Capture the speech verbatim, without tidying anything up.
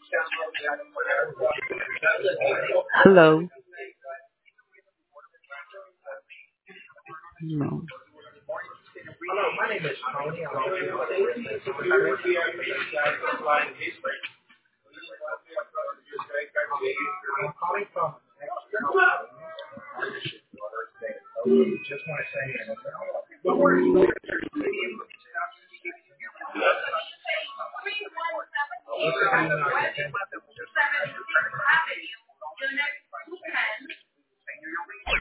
Hello. No. Hello, my name is Tony. I'm I'm calling from just want to say